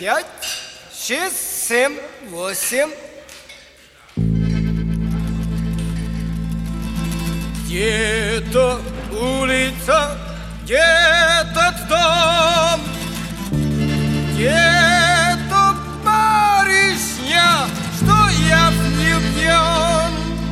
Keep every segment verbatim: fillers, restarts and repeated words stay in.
пять, шесть, семь, восемь. Где-то улица, где-то дом, где-то барышня, что я влюблен.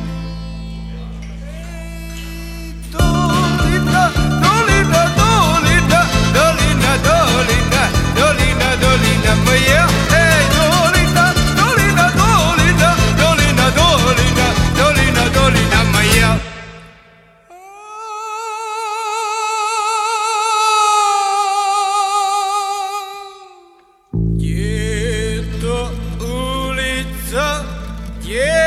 Долина, долина, долина, долина, долина, долина, долина моя. Эй, долина, долина, долина, долина, долина, долина, долина моя. Где-то улица, где